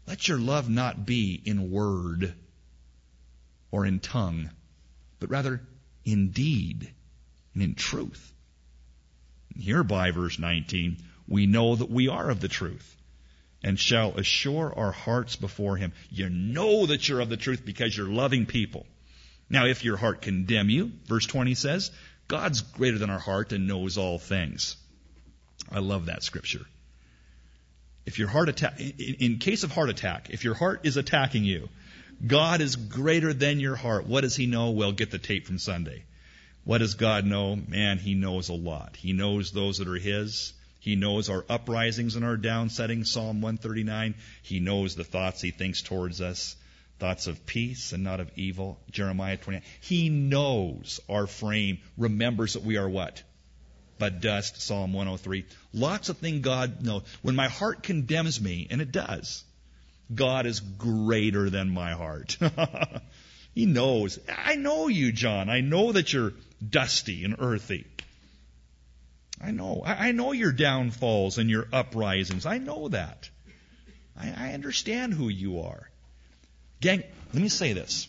Let your love not be in word or in tongue, but rather in deed and in truth. And hereby, verse nineteen, we know that we are of the truth and shall assure our hearts before him. You know that you're of the truth because you're loving people. Now, if your heart condemn you, verse twenty says, God's greater than our heart and knows all things. I love that scripture. If your heart attack, in, in case of heart attack, if your heart is attacking you, God is greater than your heart. What does he know? Well, get the tape from Sunday. What does God know? Man, he knows a lot. He knows those that are his. He knows our uprisings and our downsettings, Psalm one thirty-nine. He knows the thoughts he thinks towards us, thoughts of peace and not of evil, Jeremiah twenty-nine. He knows our frame, remembers that we are what? But dust, Psalm one oh three. Lots of things God knows. When my heart condemns me, and it does, God is greater than my heart. He knows. I know you, John. I know that you're dusty and earthy. I know. I know your downfalls and your uprisings. I know that. I, I understand who you are. Gang, let me say this.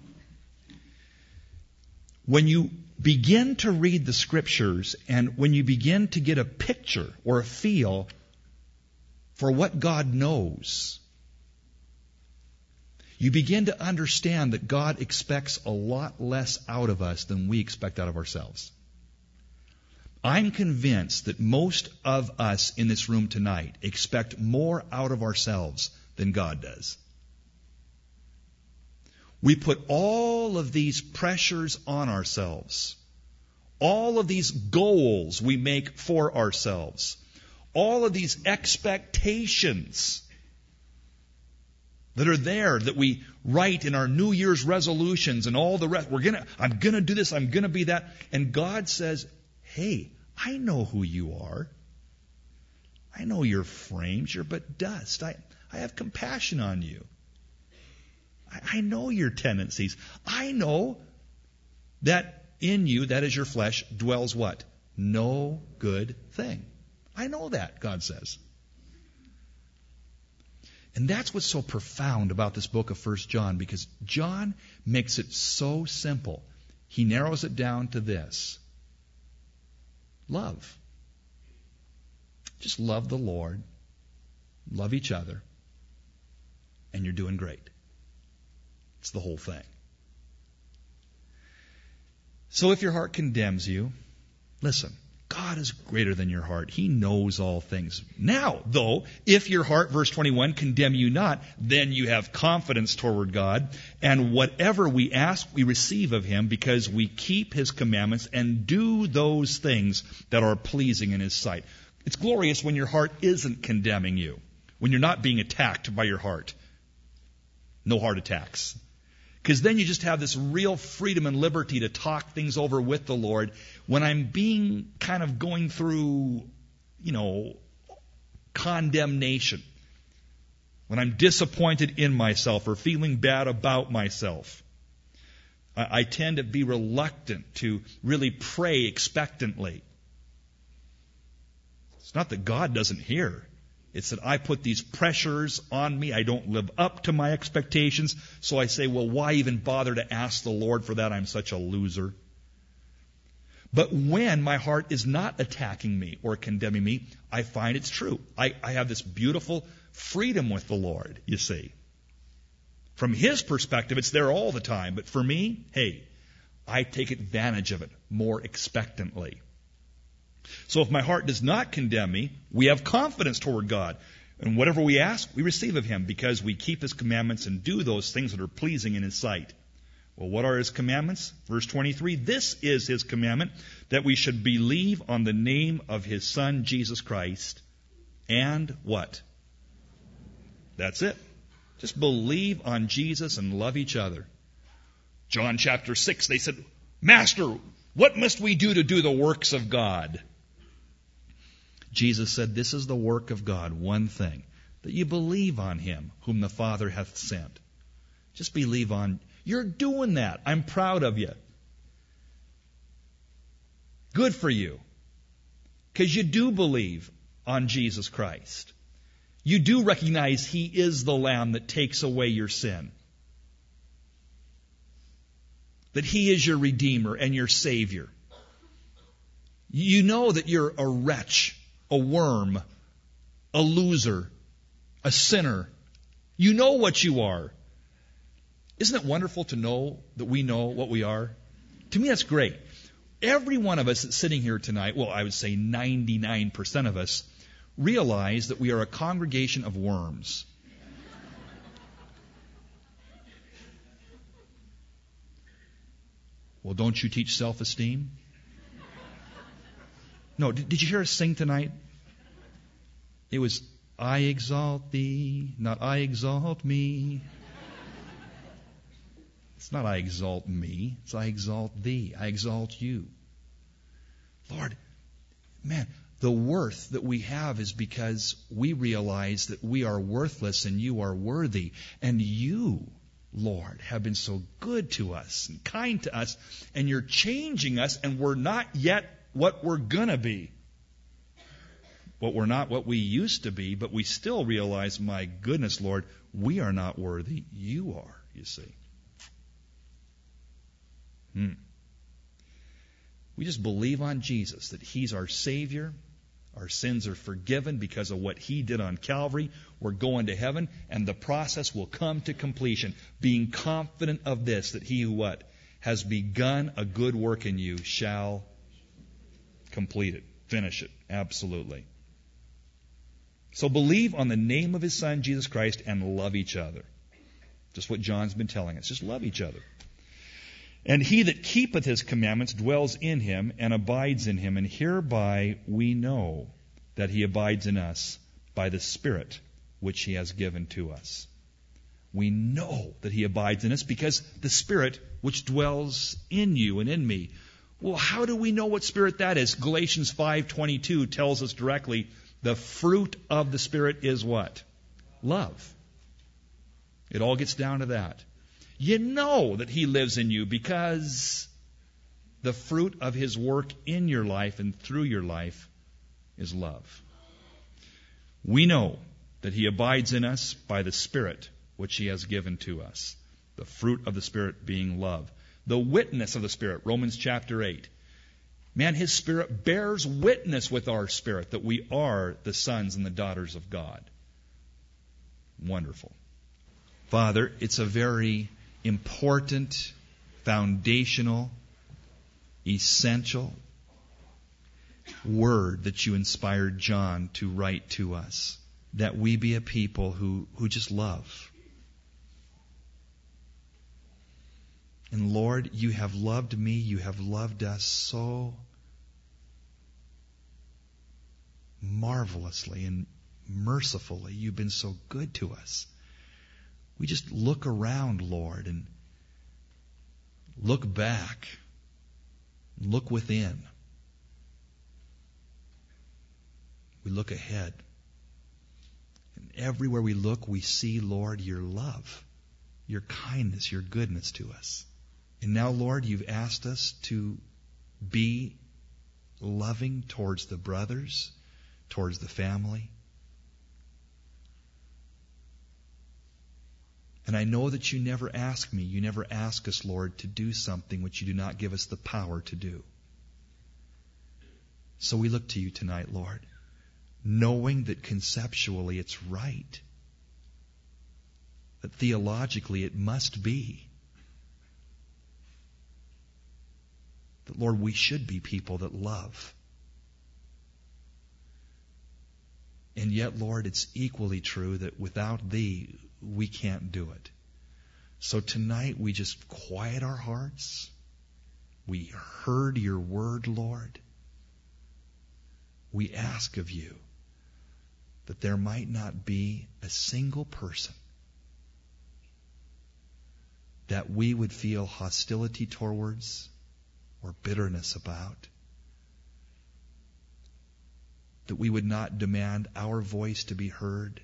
When you begin to read the Scriptures and when you begin to get a picture or a feel for what God knows, you begin to understand that God expects a lot less out of us than we expect out of ourselves. I'm convinced that most of us in this room tonight expect more out of ourselves than God does. We put all of these pressures on ourselves, all of these goals we make for ourselves, all of these expectations that are there that we write in our New Year's resolutions and all the rest. We're gonna, I'm gonna do this, I'm gonna be that. And God says, hey, I know who you are. I know your frames, you're but dust. I, I have compassion on you. I, I know your tendencies. I know that in you, that is your flesh, dwells what? No good thing. I know that, God says. And that's what's so profound about this book of First John, because John makes it so simple. He narrows it down to this. Love. Just love the Lord. Love each other. And you're doing great. It's the whole thing. So if your heart condemns you, listen. God is greater than your heart. He knows all things. Now, though, if your heart, verse twenty-one, condemn you not, then you have confidence toward God, and whatever we ask, we receive of him, because we keep his commandments and do those things that are pleasing in his sight. It's glorious when your heart isn't condemning you, when you're not being attacked by your heart. No heart attacks. Because then you just have this real freedom and liberty to talk things over with the Lord. When I'm being kind of going through, you know, condemnation, when I'm disappointed in myself or feeling bad about myself, I, I tend to be reluctant to really pray expectantly. It's not that God doesn't hear. It's that I put these pressures on me. I don't live up to my expectations. So I say, well, why even bother to ask the Lord for that? I'm such a loser. But when my heart is not attacking me or condemning me, I find it's true. I, I have this beautiful freedom with the Lord, you see. From his perspective, it's there all the time. But for me, hey, I take advantage of it more expectantly. So if my heart does not condemn me, we have confidence toward God. And whatever we ask, we receive of him, because we keep his commandments and do those things that are pleasing in his sight. Well, what are his commandments? Verse twenty-three, this is his commandment, that we should believe on the name of his Son, Jesus Christ, and what? That's it. Just believe on Jesus and love each other. John chapter six, they said, Master, what must we do to do the works of God? Jesus said, this is the work of God, one thing, that you believe on him whom the Father hath sent. Just believe on. You're doing that. I'm proud of you. Good for you. Because you do believe on Jesus Christ. You do recognize He is the Lamb that takes away your sin. That He is your Redeemer and your Savior. You know that you're a wretch, a worm, a loser, a sinner. You know what you are. Isn't it wonderful to know that we know what we are? To me, that's great. Every one of us that's sitting here tonight, well, I would say ninety-nine percent of us, realize that we are a congregation of worms. Well, don't you teach self-esteem? No, did, did you hear us sing tonight? It was, I exalt thee, not I exalt me. It's not I exalt me, it's I exalt thee, I exalt you. Lord, man, the worth that we have is because we realize that we are worthless and you are worthy. And you, Lord, have been so good to us and kind to us, and you're changing us, and we're not yet what we're gonna be. What we're not what we used to be, but we still realize, my goodness, Lord, we are not worthy. You are, you see. Hmm. We just believe on Jesus, that He's our Savior. Our sins are forgiven because of what He did on Calvary. We're going to heaven, and the process will come to completion. Being confident of this, that He who what? Has begun a good work in you shall complete it, finish it, absolutely. So believe on the name of His Son, Jesus Christ, and love each other. Just what John's been telling us. Just love each other. And he that keepeth His commandments dwells in Him and abides in Him. And hereby we know that He abides in us by the Spirit which He has given to us. We know that He abides in us because the Spirit which dwells in you and in me. Well, how do we know what Spirit that is? Galatians five twenty-two tells us directly, the fruit of the Spirit is what? Love. It all gets down to that. You know that He lives in you because the fruit of His work in your life and through your life is love. We know that He abides in us by the Spirit which He has given to us. The fruit of the Spirit being love. The witness of the Spirit, Romans chapter eight. Man, His Spirit bears witness with our spirit that we are the sons and the daughters of God. Wonderful. Father, it's a very important, foundational, essential word that you inspired John to write to us, that we be a people who, who just love. And Lord, you have loved me, you have loved us so marvelously and mercifully. You've been so good to us. We just look around, Lord, and look back, look within. We look ahead. And everywhere we look, we see, Lord, your love, your kindness, your goodness to us. And now, Lord, you've asked us to be loving towards the brothers, towards the family. And I know that you never ask me, you never ask us, Lord, to do something which you do not give us the power to do. So we look to you tonight, Lord, knowing that conceptually it's right, that theologically it must be. That, Lord, we should be people that love. And yet, Lord, it's equally true that without Thee, we can't do it. So tonight we just quiet our hearts. We heard your word, Lord. We ask of you that there might not be a single person that we would feel hostility towards or bitterness about. That we would not demand our voice to be heard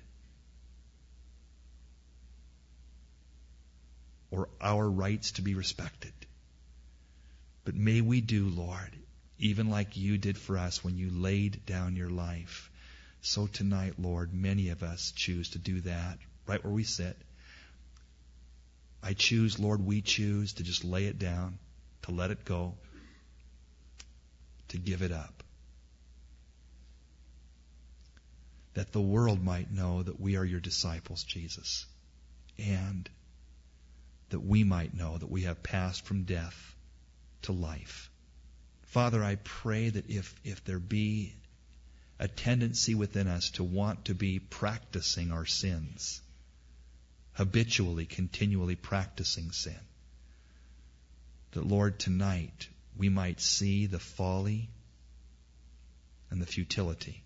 or our rights to be respected. But may we do, Lord, even like you did for us when you laid down your life, So tonight, Lord, many of us choose to do that right where we sit. I choose, Lord, we choose to just lay it down, to let it go, to give it up. That the world might know that we are your disciples, Jesus. And that we might know that we have passed from death to life. Father, I pray that if, if there be a tendency within us to want to be practicing our sins, habitually, continually practicing sin, that, Lord, tonight we might see the folly and the futility.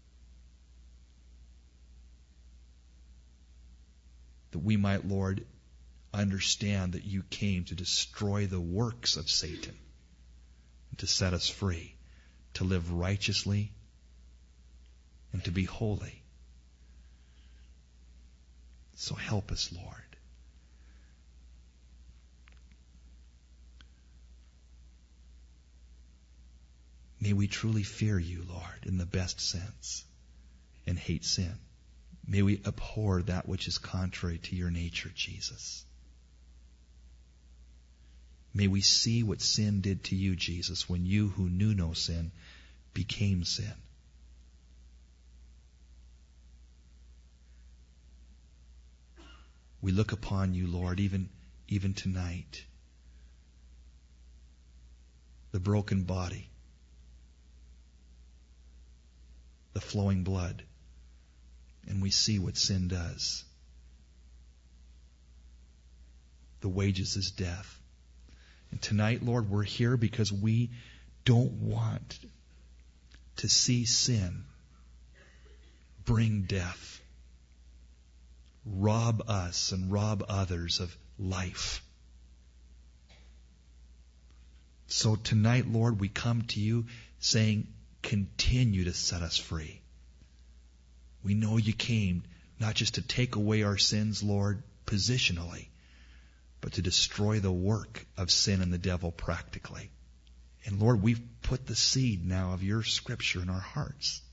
That we might, Lord, understand that you came to destroy the works of Satan, to set us free, to live righteously, and to be holy. So help us, Lord. May we truly fear you, Lord, in the best sense, and hate sin. May we abhor that which is contrary to your nature, Jesus. May we see what sin did to you, Jesus, when you who knew no sin became sin. We look upon you, Lord, even, even tonight. The broken body, the flowing blood, and we see what sin does. The wages is death. And tonight, Lord, we're here because we don't want to see sin bring death, rob us and rob others of life. So tonight, Lord, we come to you saying, continue to set us free. We know you came not just to take away our sins, Lord, positionally, but to destroy the work of sin and the devil practically. And Lord, we've put the seed now of your scripture in our hearts.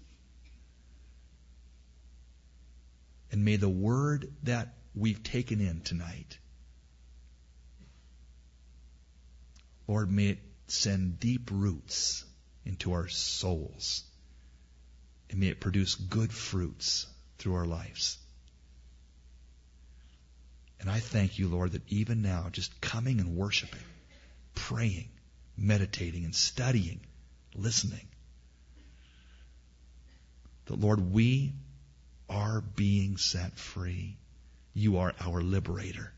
And may the word that we've taken in tonight, Lord, may it send deep roots into our souls. And may it produce good fruits through our lives. And I thank you, Lord, that even now, just coming and worshiping, praying, meditating, and studying, listening, that, Lord, we are being set free. You are our liberator.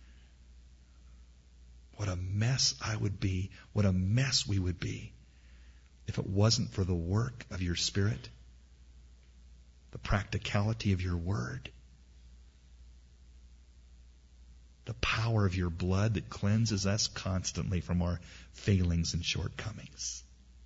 What a mess I would be, what a mess we would be if it wasn't for the work of your Spirit, the practicality of your word, the power of your blood that cleanses us constantly from our failings and shortcomings.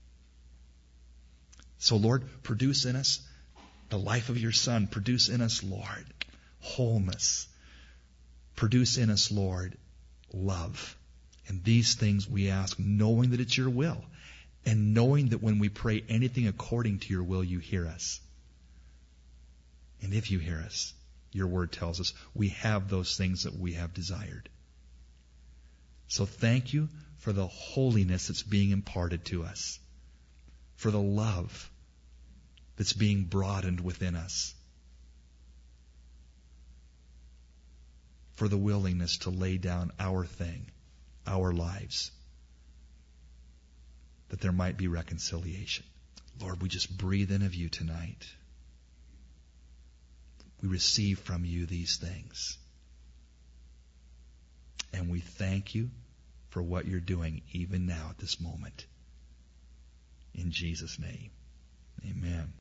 So, Lord, produce in us the life of your Son. Produce in us, Lord, wholeness. Produce in us, Lord, love. And these things we ask, knowing that it's your will, and knowing that when we pray anything according to your will, you hear us. And if you hear us, your word tells us we have those things that we have desired. So thank you for the holiness that's being imparted to us, for the love that's being broadened within us, for the willingness to lay down our thing, our lives, that there might be reconciliation. Lord, we just breathe in of you tonight. We receive from you these things. And we thank you for what you're doing even now at this moment. In Jesus' name, amen.